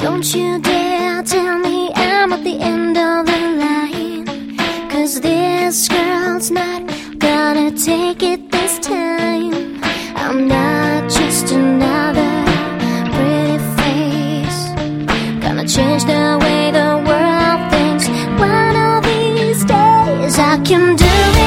Don't you dare tell me I'm at the end of the line, 'cause this girl's not gonna take it this time. I'm not just another pretty face, gonna change the way the world thinks. One of these days I can do it.